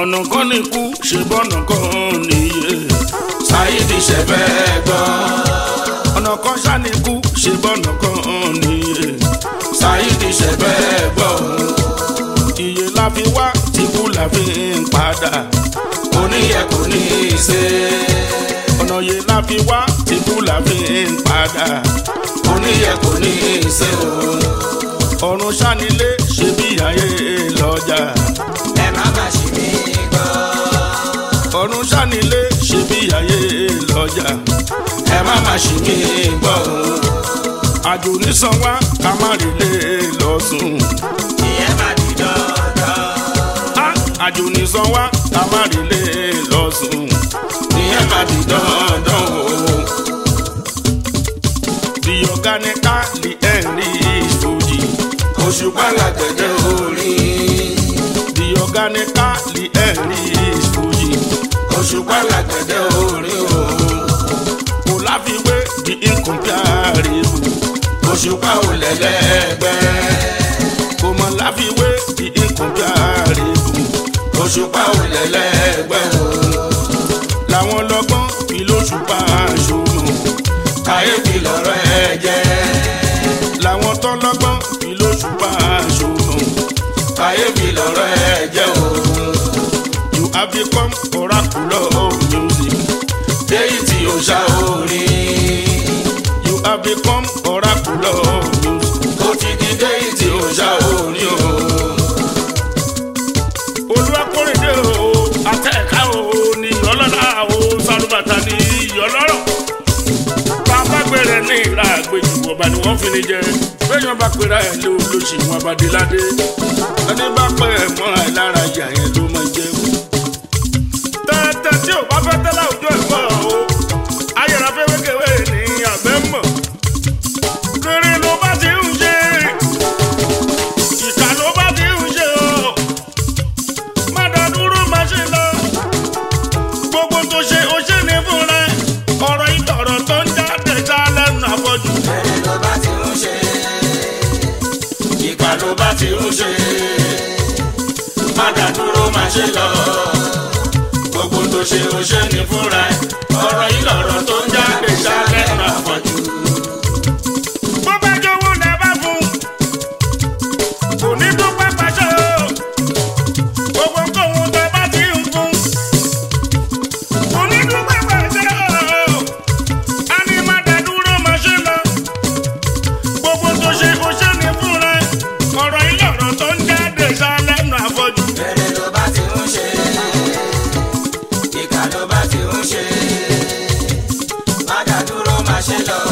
ọ̀nà kan ní kú ṣe bọ́nà kan níye. Saheed ṣẹ̀fẹ̀ gbọ́. ọ̀nà kan ṣá ní kú ṣe bọ́nà kan níye. Saheed ṣẹ̀fẹ̀ gbọ́. iye la fi wá tí kú la fi ń padà. Oníyẹ kò ní í ṣe. ọ̀nà yẹ la fi wá tí kú la fi ń padà. Oníyẹ kò ní í ṣe o. ọ̀run ṣánilé ṣe bí ayé lọ́jà. Ẹ má má ṣì mí gbọ́. ọ̀run ṣánilé ṣe bí ayé lọ́jà. Ẹ má má ṣì mí gbọ́ o. àjò nísan wá ká má relé lọ́sùn. Ìyẹn má di dandan. àjò nísan wá ká má relé lọ́sùn. Ìyẹn má di dandan o. The organically English Fuji. Òṣùpá làgbẹ̀dẹ orin. The organically English Fuji. Òṣùpá làgbẹ̀dẹ orin o. Kò láfiwé the incomparable. Òṣùpá ò lẹ́lẹ́gbẹ́. Kò mọ̀ láfiwé the incomparable. Òṣùpá ò lẹ́lẹ́gbẹ́ o. Làwọn lọ́gbọ́n fi lóṣùpá ṣòro. Kàyéfì lọ̀rọ̀ ẹ jẹ́. Làwọn tọ́lọ́gbọ́n fi lóṣùpá ṣòro. Kàyéfì lọ̀rọ̀ ẹ jẹ́ o. You have become oracle of music. Déyìtì òòṣà orin. You have become oracle of music. Ó ti di déyìtì òòṣà orin o. Olúwakórèdé o àtẹ̀ká o ní ọlọ́lá o sálúbàtà ní ìyọlọ́rọ̀. Bàbá gbèrè ní ìlà àgbèjì ọba ni wọ́n fi ní jẹ. Bẹ́ẹ̀yàn bá pèrè ẹ̀ lé olóṣì wọn abadéládé. Ẹni bá pẹ́ ẹ̀ mọ́ra ẹ̀ lára ìyá yẹn ló máa jẹ́ o. Tẹ́tẹ́ tí ò bá fẹ́ tẹ́lá òjò ẹ̀fọ́ o. Ayẹ̀rọ afẹ́wékèwé ní abẹ́ mọ̀. Rere ló bá ti ń ṣe. Ìkà ló bá ti ń ṣe o. Má dá dúró má ṣe lọ. Gbogbo tó ṣe ó ṣe ní fúnra ẹ̀. Ọ̀rọ̀ ìtọ̀rọ̀ tó ń jáde já lẹ́nu àfọ́jú. Rere ló bá ti ń ṣe. Ìkà ló bá ti ń ṣe. Má dá dúró má ṣe lọ. Gbogbo tó ṣe ó ṣe ní fúnra ẹ̀. Ọ̀rọ̀ ìlọ̀rọ̀ tó ń jáde já lẹ́nu àfọ́jú. Bó bá jówó lẹ bá fún, kò ní dúpẹ́ pàṣẹ o. Gbogbo kóhun tẹ bá ti ń fún, kò ní dúpẹ́ pàṣẹ o. A ní má dá dúró má ṣe lọ. Gbogbo tó ṣe ó ṣe ní fúnra ẹ̀. Ọ̀rọ̀ ìlọ̀rọ̀ tó ń jáde sá lẹ́nu àfọ́jú. Rere ló bá ti ń ṣe. Ìkà ló bá ti ń ṣe. Má dá dúró má ṣe lọ.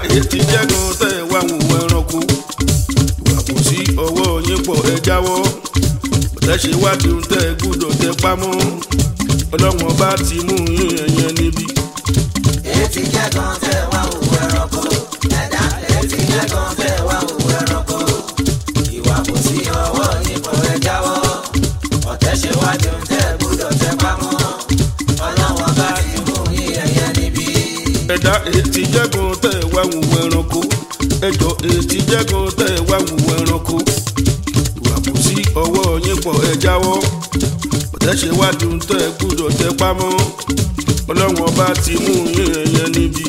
ètí jẹ́gun tẹ̀ wá wò ẹranko ìwà kò sí ọwọ́ yín pọ̀ ẹ jáwọ́ ọ̀tẹ̀ ṣe wádìí tẹ̀ gbúdọ̀ tẹ pamọ́ ọlọ́wọ́n bá ti mú yín ẹ̀yẹn níbí. ètí jẹ́gun tẹ̀ wá wò ẹranko ẹ̀dá ètí jẹ́gun tẹ̀ wá wò ẹranko ìwà kò sí ọwọ́ yín pọ̀ ẹ jáwọ́ ọ̀tẹ̀ ṣe wádìí tẹ̀ gbúdọ̀ tẹ pamọ́ ọlọ́wọ́n bá ti mú yín ẹ̀yẹn níbí. ẹ̀dá ètí jẹ́gun tẹ̀ wá wò ẹranko ẹjọ́ ètí jẹ́gun tẹ̀ wá wò ẹranko ìwà kò sí ọwọ́ yín pọ̀ ẹ jáwọ́ ọ̀tẹ̀ ṣe wádìí tẹ̀ gbúdọ̀ tẹ pamọ́ ọlọ́wọ́n bá ti mú yín ẹ̀yẹn níbí.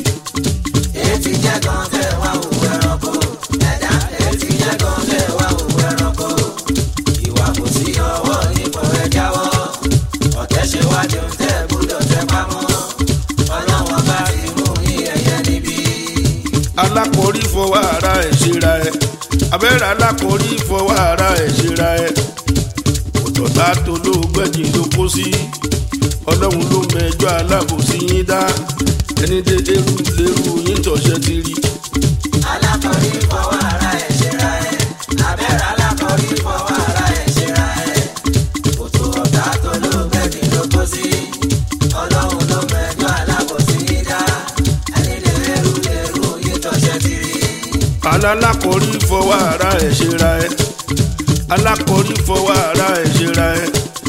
ètí jẹ́gun tẹ̀ wá wò ẹranko ẹ̀dá ètí jẹ́gun tẹ̀ wá wò ẹranko ìwà kò sí ọwọ́ yín pọ̀ ẹ jáwọ́ ọ̀tẹ̀ ṣe wádìí tẹ̀ gbúdọ̀ tẹ pamọ́ ọlọ́wọ́n bá ti mú yín ẹ̀yẹn níbí. alákòórí fọwọ́ ara ẹ̀ ṣera ẹ̀ abẹ́rẹ́ alákòórí fọwọ́ ara ẹ̀ ṣera ẹ̀ òtọ̀tà tó ló gbẹ̀jì ló kó sí ọlọ́run ló mẹjọ alábòsí yín dá ẹni dé eru lérú yín tọ̀ṣẹ́ ti rí. alákọ̀ọ́rí fọwọ́ ara ẹ̀ ṣera ẹ̀ abẹ́rẹ́ alákọ̀ọ́rí fọwọ́ ara ẹ̀ ṣera ẹ̀ òtò ọ̀tá tó ló gbẹ̀dì ló kó sí ọlọ́run ló mẹjọ alábòsí yín dá ẹni dé eru lérú yín tọ̀ṣẹ́ ti rí. alákọ̀ọ́rí fọwọ́ ara ẹ̀ ṣera ẹ̀ alákọ̀ọ́rí fọwọ́ ara ẹ̀ ṣera ẹ̀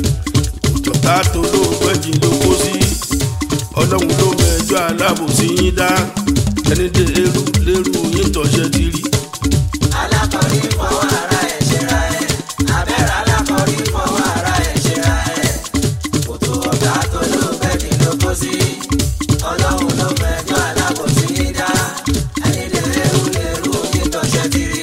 òtọ̀tà tó ló gbẹ̀jì ló kó sí ọlọ́run ló mẹjọ alábòsí yín dá ẹni dé eru lérú yín tọ̀ṣẹ́ ti rí. alákọ̀ọ́rí fọwọ́ ara ẹ̀ ṣera ẹ̀ abẹ́rẹ́ alákọ̀ọ́rí fọwọ́ ara ẹ̀ ṣera ẹ̀ òtò ọ̀tá tó ló gbẹ̀dì ló kó sí ọlọ́run ló mẹjọ alábòsí yín dá ẹni dé eru lérú yín tọ̀ṣẹ́ ti rí.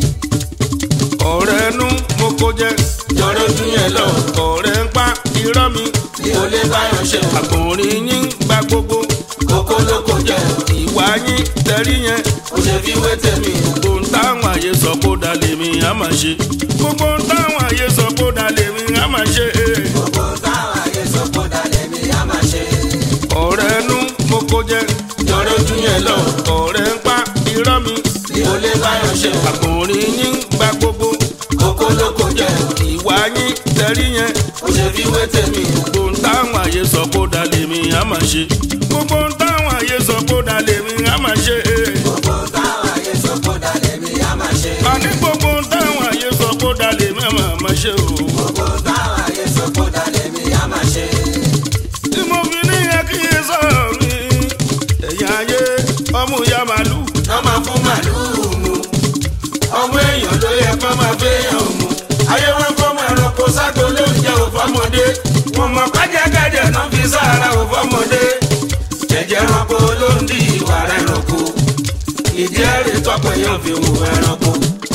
ọ̀rẹ́ nú mo kó jẹ́ jọ̀rọ̀ ojú yẹn lọ ọ̀rẹ́ ń pa irọ́ mi mi ò lè báyọ̀ ṣe àgbọ̀nrín yín gba gbogbo kókó ló kó jẹ ìwà yín tẹ̀rí yẹn kò ṣe fi wé tèmi gbogbo ń táwọn àyè sọ kó dalẹ̀ mi á máa ṣe gbogbo ń táwọn àyè sọ kó dalẹ̀ mi á máa ṣe gbogbo táwọn ayé sọ kó dalẹ̀ mi á máa ṣe. ọ̀rẹ́ nú mo kó jẹ́ jọ̀rọ̀ ojú yẹn lọ ọ̀rẹ́ ń pa irọ́ mi mi ò lè báyọ̀ ṣe àgbọ̀nrín yín gba gbogbo kókó ló kó jẹ ìwà yín tẹ̀rí yẹn kò ṣe fi wé tèmi gbogbo ń táwọn àyè sọ kó dalẹ̀ mi á máa ṣe gbogbo ń táwọn àyè sọ kó dalẹ̀ mi á máa ṣe gbogbo táwọn ayé sọ kó dalẹ̀ mi á máa ṣe. àní gbogbo ń táwọn àyè sọ kó dalẹ̀ mi á máa ṣe o. gbogbo táwọn ayé sọ kó dalẹ̀ mi á máa ṣe. tí mo fi ní yẹ kí n sọ̀rọ̀ mi ẹ̀yà ayé ọmú ya màlúù lọ́ máa fún màlúù mu ọmọ èèyàn ló yẹ kó máa fẹ́yàn mu ayé wọn fọmọ ẹranko ságo ló ń jẹ òfọmọdé wọn mọ kájàkájà náà fi sára òfọmọdé jẹjẹ ẹranko ló ń di ìwà ẹranko ìdí ẹ̀rí tọpẹ yóò fi wù ẹranko.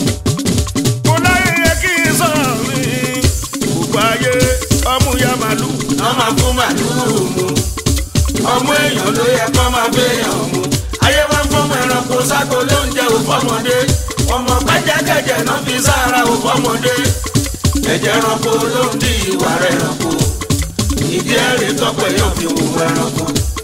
kó láyé yẹ kí n sọ̀rọ̀ mi gbogbo ayé ọmú ya màlúù wọ́n máa fún màlúù mu ọmọ èèyàn ló yẹ kó máa fẹ́yàn mu ayé wọn fọmọ ẹranko ságo ló ń jẹ òfọmọdé ọmọ kájàkájà náà fi sára òfọmọdé jẹjẹ ẹranko ló ń di ìwà ẹranko ìdí ẹ̀rí tọpẹ yóò fi wù ẹranko.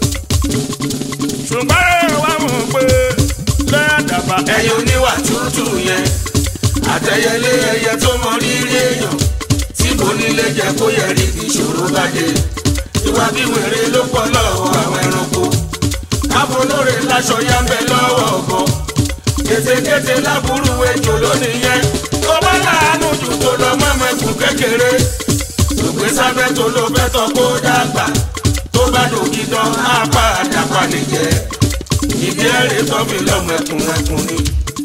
ṣùgbọ́n ẹ wá mọ̀ pé lẹ́ẹ̀dàbà ẹyẹ oníwà tútù yẹn àtẹyẹlé ẹyẹ tó mọ rírì èèyàn tí kò nílé jẹ kó yẹ rí bí ìṣòro bá dé ìwà bí wèrè ló pọ̀ lọ́wọ́ àwọn ẹranko káfó lóore láṣọ yá ń bẹ lọ́wọ́ ọ̀bọ kétékété láburú ejò lónìí yẹn tó bá láàánú jù tó lọ mọ́mọ́ ẹkùn kékeré ògbé sábẹ́ tó ló fẹ́ tọ́ kó dàgbà tó bá dògì dán á padà panìjẹ́ ìdí ẹ̀rí tó fi lọ́mọ ẹkùn ni.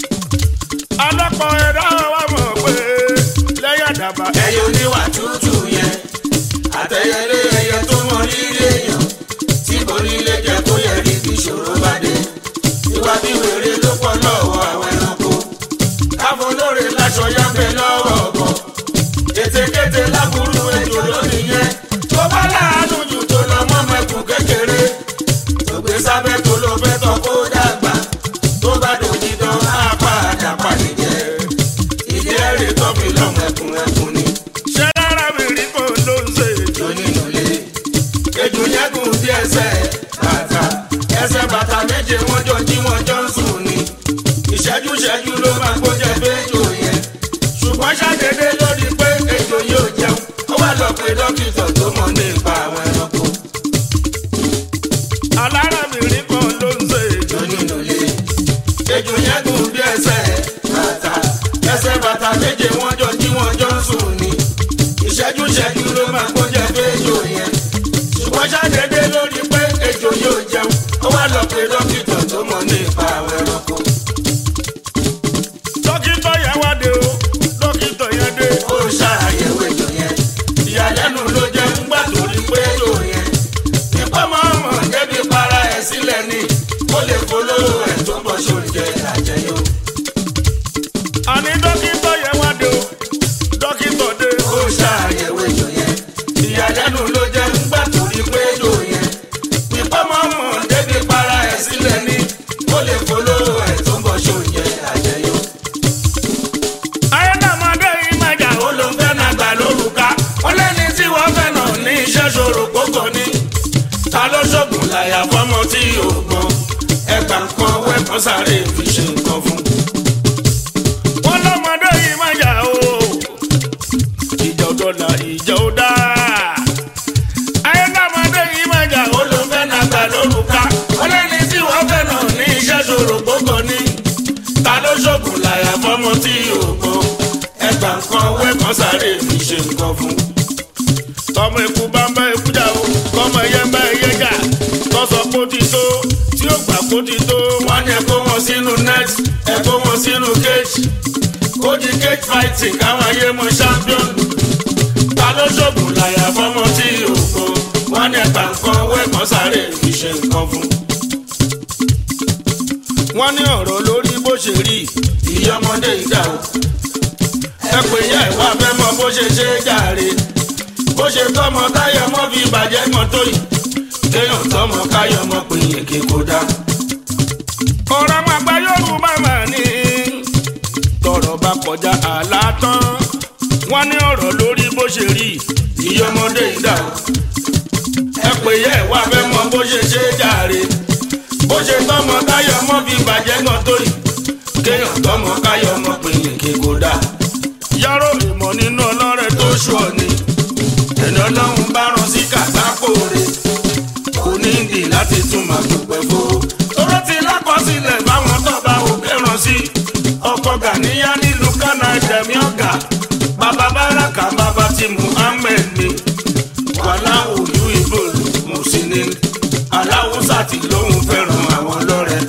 alápọ̀ ẹ̀dá wa mọ̀ pé lẹ́yàdàbà ẹyẹ oníwà tútù yẹn àtẹyẹlé ẹyẹ tó mọ rírì èèyàn tí kò nílé jẹ kó yẹ rí bí ìṣòro bá dé ìwà bí wèrè ló pọ̀ lọ́wọ́ àwọn ẹranko káfó lóore láṣọ yá ń bẹ lọ́wọ́ ọ̀bọ kétékété láburú ejò lónìí yẹn tó bá láàánú jù tó lọ mọ́mọ́ ẹkùn kékeré tó gbé sábẹ́ tó ló fẹ́ tọ́ kó dàgbà tó bá dòjì dán á padà panìjẹ́ ìdí ẹ̀rí tó fi lọ́mọ ẹkùn ni. ṣé rárá mi rí kó ló ń ṣe ejò nínú ilé ejò yẹn gùn bí ẹsẹ̀ bàtà méje wọ́n jọ jí wọ́n jọ ń sùn ni. ṣẹ́jú ló máa kó jẹ fẹ́jọ yẹn ṣùgbọ́n ṣàdédé lórí pé ejò yóò jẹun ó wá lọ pé dókítà tó mọ̀ nípa àwọn ẹranko. dókítà yẹn wá dé o dókítà yẹn dé. ó ṣàyẹ̀wò ejò yẹn ìyàlẹ́nu ló jẹ́ ńgbà tó rí pé ejò yẹn nípa mọ́mọ́ débi para ẹ̀ sílẹ̀ ni ó lè polówó ẹ̀ tó bọ́ sórí jẹ́ àjẹyó. àní dókítà yẹn wá dé o dókítà dé. ó ṣàyẹ̀wò ejò yẹn ìyàlẹ́nu ló jẹ́ ńgbà tó rí pé ejò yẹn nípa mọ́mọ́ débi para ẹ̀ sílẹ̀ ni ó lè polówó ẹ̀ tó bọ́ sórí jẹ́ àjẹyó. ayédàmọdé yìí máa jà ó ló ń fẹ́ náà gbà lórúkà ó lẹ́ni tí wọ́n fẹ́ náà ní iṣẹ́ ṣòro kókò ní. ta ló ṣògùn láyà fọ́mọ tí yóò gbọ́n ẹgbà kan wẹ́pọ̀ sáré fi ṣe nǹkan fún. wọ́n lọ́mọdé yìí máa jà ó ìjà ò dọ́là ìjà ò dá. ayédàmọdé yìí máa jà ó ó ló fẹ́ náà gbà lórúkà ó lẹ́ni tí wọ́n fẹ́ náà ní iṣẹ́ ṣòro kókò ní. ta ló ṣògùn láyà fọ́mọ tí yóò gbọ́n ẹgbà kan wẹ́pọ̀ sáré fi ṣe nǹkan fún. tọmọ ikú bá ń bá ikú jà ó tọmọ ẹyẹ ń bá ẹyẹ jà tọ́sọ kó ti tó tí ó gbà kó ti tó. wọ́n ní ẹ kó wọn sínú net ẹ kó wọn sínú cage kó di cage fighting káwọn ayé mọ champion. ta ló ṣògùn láyà fọ́mọ tí yóò gbọ́n wọ́n ní ẹgbà kan wẹ́pọ̀ sáré fi ṣe nǹkan fún. wọ́n ní ọ̀rọ̀ lórí bó ṣe rí ìyá ọmọdé ìdá o ẹ pè yá ìwà fẹ́ mọ bó ṣe ṣe é jàre bó ṣe tọmọ táyọ̀ mọ́ fi bàjẹ́ mọ́ tó yìí kéèyàn tọmọ káyọ̀ mọ́ pé yèké kó dá. ọ̀rọ̀ máa gba Yorùbá máa ní tọ̀rọ̀ bá kọjá àlá tán. wọ́n ní ọ̀rọ̀ lórí bó ṣe rí ìyá ọmọdé ìdá o ẹ pè yá ìwà fẹ́ mọ bó ṣe ṣe é jàre bó ṣe tọmọ táyọ̀ mọ́ fi bàjẹ́ mọ́ tó yìí kéèyàn tọmọ káyọ̀ mọ́ pé yèké kó dá. yàrá ìmọ̀ nínú ọlọ́rẹ̀ tó tó ṣù ọ ni ẹni ọlọ́run bá rán sí kàtàkó rẹ̀ kò ní ìdí láti tún máa dúpẹ́ fún. tóró ti lákọsílẹ̀ báwọn tó bá òkè rán sí ọkọ̀ Gàníyà nílùú Kánà ẹ̀dẹ̀mí ọ̀gá bàbá Báràkà bàbá ti Muhammed ni wàhálà òyú ìbò mùsùlùmí aláwùsà tí lóun fẹ́ràn àwọn lọ́rẹ̀.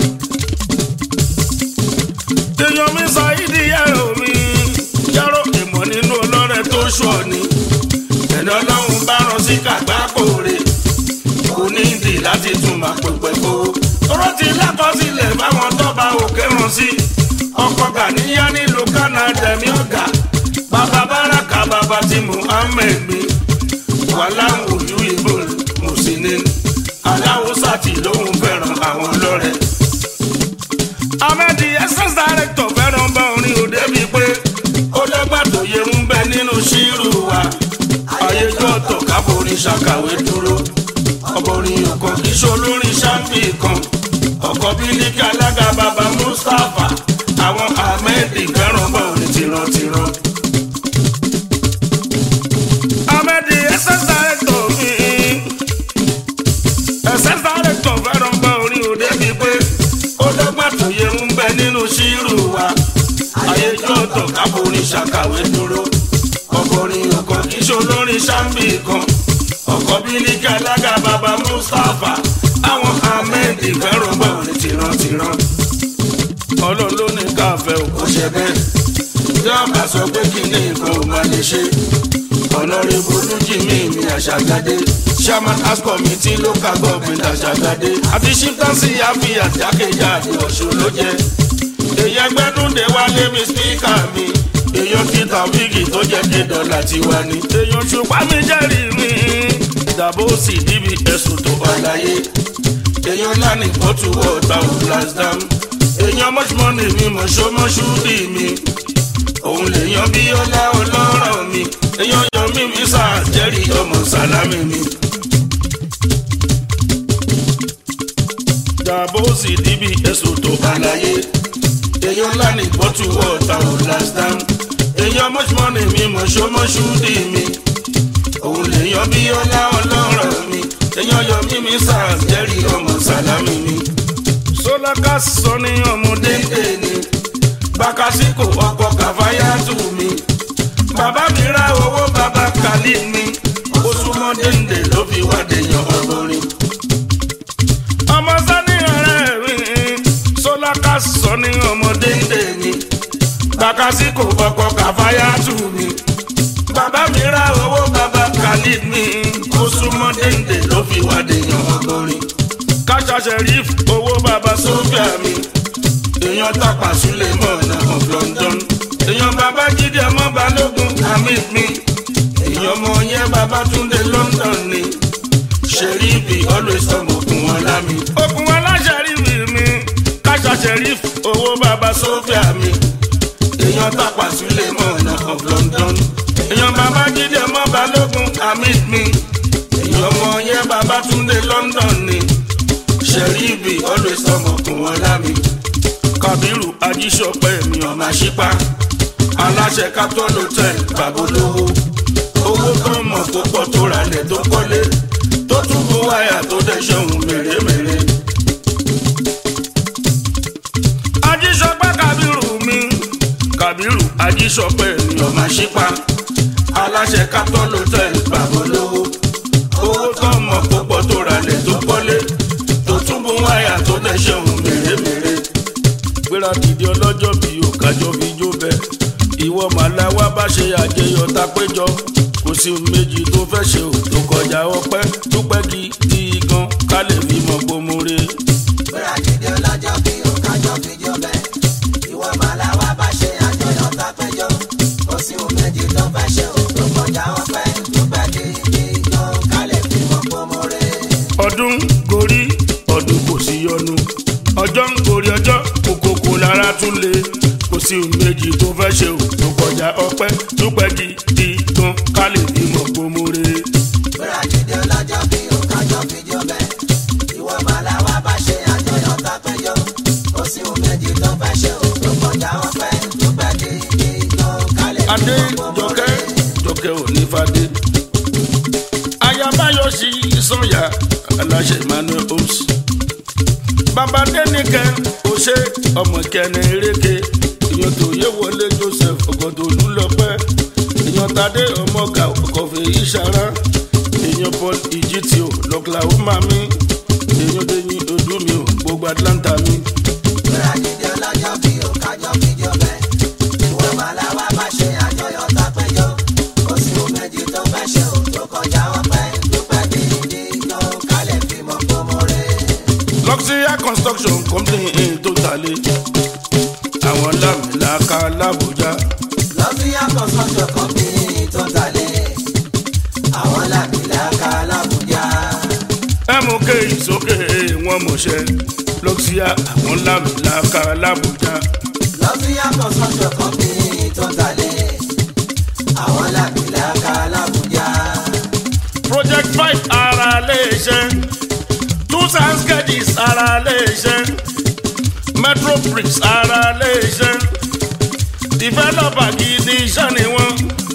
èèyàn mi sọ ìdí yàrá mi yàrá ìmọ̀ nínú ọlọ́rẹ̀ tó tó ṣù ọ ni ẹni ọlọ́run bá rán sí kàgbákò rẹ̀ kò ní ìdí láti tún máa pèpè fowó. tóró ti lákọsílẹ̀ báwọn tọ́ba òkè rán sí ọkọ̀ Gàníyà nílùú Kánà ẹ̀dẹ̀mí ọ̀gá bàbá Báràkà bàbá ti Muhammed mi wàhálà òjú ìbò mùsùlùmí aláwùsà tí lóun fẹ́ràn àwọn lọ́rẹ̀. Ahmed SS director fẹ́ràn bá orin òde débi pé ó lọ́gbà tó yẹ ń bẹ nínú ṣírù wa ayéjọ́ tó káforí ṣàkàwé dúró ọbọ̀rin ọkàn kì í ṣolórin ṣáńpì kan ọkọ̀ bílíkì alága bàbá Mustapha àwọn Ahmed fẹ́ràn bá orin tìrantìran. Ahmed SS director mi SS director fẹ́ràn bá orin òde débi pé ó lọ́gbà tó yẹ ń bẹ nínú ṣírù wa ayéjọ́ tó káforí ṣàkàwé dúró ọbọ̀rin ọkàn kì í ṣolórin ṣáńpì kan ọkọ̀ bílíkì alága bàbá Mustapha àwọn Ahmed fẹ́ràn bá orin tìrantìran. ọlọ́run ló ní káfẹ́ o. ó ṣe bẹ́ẹ̀ ìjọba sọ pé kí ní nǹkan ò máa lè ṣe Honorable Olújìmí mi Àṣàgádé Chairman House Committee Local Government Àṣàgádé àti ṣíńtánsì àfi àjákèjádé Ọ̀ṣun ló jẹ́ èyí Ẹgbẹ́dúndé Wálé mi spíkà mi èèyàn kí Tàfíìkì tó jẹ́ $10 tiwa ni èèyàn ṣùpá mi jẹ́rìí mi ìdàbò sì níbi ẹ̀sùn tó bá. àlàyé èèyàn lánìí pọ̀tù ọ̀tá òblasdam èèyàn mọ́ṣúmọ́nì mi mọ̀ṣọ́mọ́ṣúdì mi òun lèèyàn bí ọlá ọlọ́rọ̀ mi èèyàn yọ mí mi sàjẹ́rì ọmọ sàlámì mi. ìdàbò sì níbi ẹ̀sùn tó bá. àlàyé èèyàn lánìí pọ̀tù ọ̀tá òblasdam èèyàn mọ́ṣúmọ́nì mi mọ̀ṣọ́mọ́ṣúdì mi òun lèèyàn bí ọlá ọlọ́rọ̀ mi èèyàn yọ mí mi sàjẹ́rì ọmọ sàlámì mi. Sọ́lákà sọ ní ọmọdé dédé ni Bákásíkò ọkọ̀ Kàfáyátù mi bàbá mi ra owó bàbá Khalid mi ó súnmọ́ dénde ló fi wá dèèyàn ọgọ́rin. ọmọ sani ọ̀rẹ́ mi Sọláká sọ ní ọmọ dénde mi bàkásí kò bọ́kọ Kàfáyà tù mí. bàbá mi ra owó bàbá Khalid mi ó súnmọ́ dénde ló fi wá dèèyàn ọgọ́rin. Káṣá Sheriff owó bàbá Sofia mi èèyàn Tápà Sulemana of London èèyàn bàbá Jídé ọmọ Balógun Hamid mi èèyàn ọmọ yẹn bàbá Túndé London ni Sheriff always ọmọ òkun ọlá mi. òkun ọlá Sheriff mi Káṣá Sheriff owó bàbá Sofia mi èèyàn Tápà Sulemana of London èèyàn bàbá Jídé ọmọ Balógun Hamid mi èèyàn ọmọ yẹn bàbá Túndé London ni Sheriff always ọmọ òkun ọlá mi. Kábírù Ajíṣọpẹ́ mi ọmọ àṣìpá aláṣẹ Capitol Hotel babolówó owó tó mọ̀ tó pọ̀ tó ralẹ̀ tó kọ́lé tó tún bó wáyà tó dẹ́ṣẹ̀ òun mèremère. Ajíṣọpẹ́ Kábírù mi Kábírù Ajíṣọpẹ́ mi ọmọ àṣìpá aláṣẹ Capitol Hotel babolówó owó tó mọ̀ tó pọ̀ tó ralẹ̀ tó kọ́lé tó tún bó wáyà tó dẹ́ṣẹ̀ òun mèremère. Gbéra dìde ọlọ́jọ́ bí òkàjọ fi jó bẹ́ẹ̀ ìwọ màlá wá bá ṣe àjẹyọ̀ tá péjọ kò sí méjì tó fẹ́ ṣe ò tó kọjá ọpẹ́ dúpẹ́ gidi gan ká lè fi mọ̀ gbómúre. Gbéra dìde ọlọ́jọ́ bí òkàjọ fi jó bẹ́ẹ̀ ìwọ màlá wá bá ṣe àjọyọ̀ tá péjọ kò sí méjì tó fẹ́ ṣe ò tó kọjá ọpẹ́ dúpẹ́ gidi gan ká lè fi mọ̀ gbómúre. ọdún gorí ọdún kò sí yọnu ọjọ́ ń gorí ọjọ́ kòkòkò lára tún lé kò sí méjì tó fẹ́ ṣe ò tó kọjá ọpẹ́ dúpẹ́ gidi gan ká lè fi mọ̀ gbómúre. Gbéra dìde ọlọ́jọ́ bí òkàjọ fi jó bẹ́ẹ̀ ìwọ màlá wá bá ṣe àjọyọ̀ tá péjọ kò sí méjì tó fẹ́ ṣe ò tó kọjá ọpẹ́ dúpẹ́ gidi gan ká lè fi Adé mọ̀ gbómúre. Jọkẹ́ òní fadé ayabayọ sí Sànyà aláṣẹ Emmanuel Homes bàbá Dénìkẹ́ òṣè ọmọ kẹne eréke èèyàn tó yé wọlé Joseph ọgọdọ olúlọpẹ́ èèyàn Tadé ọmọọgà ọkọfẹ ìṣara èèyàn Paul Ijitio l'Oklahoma mi èèyàn Déyìn ojú mi ò gbogbo Atlanta mi. Gbéra dìde ọlọ́jọ́ bí òkàjọ fi jó bẹ́ẹ̀ ìwọ màlá wá bá ṣe àjọyọ̀ tá péjọ kò sí méjì tó fẹ́ ṣe ò tó kọjá ọpẹ́ dúpẹ́ gidi gan ká lè fi mọ̀ gbómúre. Luxury Construction Company tó tàlé àwọn lámìlàkà l'Àbújá. Luxury Construction Company tó tàlé àwọn lámìlàkà l'Àbújá. MK ìsókè wọn mọ̀ṣẹ́ Luxury àwọn lámìlàkà l'Àbújá. Luxury Construction Company tó tàlé àwọn lámìlàkà l'Àbújá. Project 5 ara léṣẹ́ tools and sketches ara léṣẹ́ Metro Bricks ara léṣẹ́ developer gidi iṣẹ́ ni wọ́n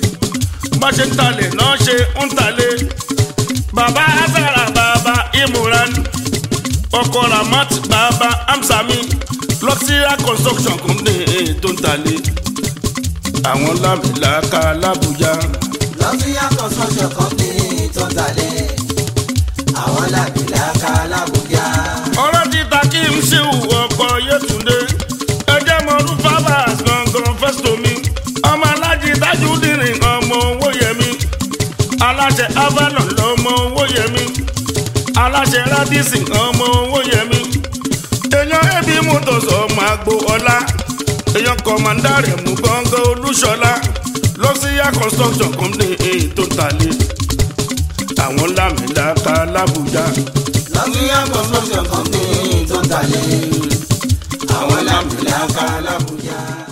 bá ṣe ń talẹ̀ náà ṣe ń talẹ̀ bàbá Azara bàbá Imran ọkọ Ramat bàbá Amsami Luxury Construction Company tó ń talẹ̀ àwọn lámìlàkà l'Àbújá. Luxury Construction Company tó tàlé àwọn lámìlàkà l'Àbújá. ọ̀rọ̀ ti ta kí n ṣe ọkọ̀ Yétúndé ẹjẹ́ mọ ọdún fábàs gangan fẹ́sítọ́mì ọmọ alájí Tajudeen ọmọ Owóyẹmí aláṣẹ Avalon lọmọ Owóyẹmí aláṣẹ Radisson ọmọ Owóyẹmí èèyàn Ebi Motors ọmọ Agbo Ọlá èèyàn kọ̀mọ̀ndà rẹ̀ mú gbọ̀ngàn Olúṣọlá Luxury Construction Company tó tàlé àwọn lámìlàkà l'Àbújá. Luxury Construction Company tó tàlé àwọn lámìlàkà l'Àbújá.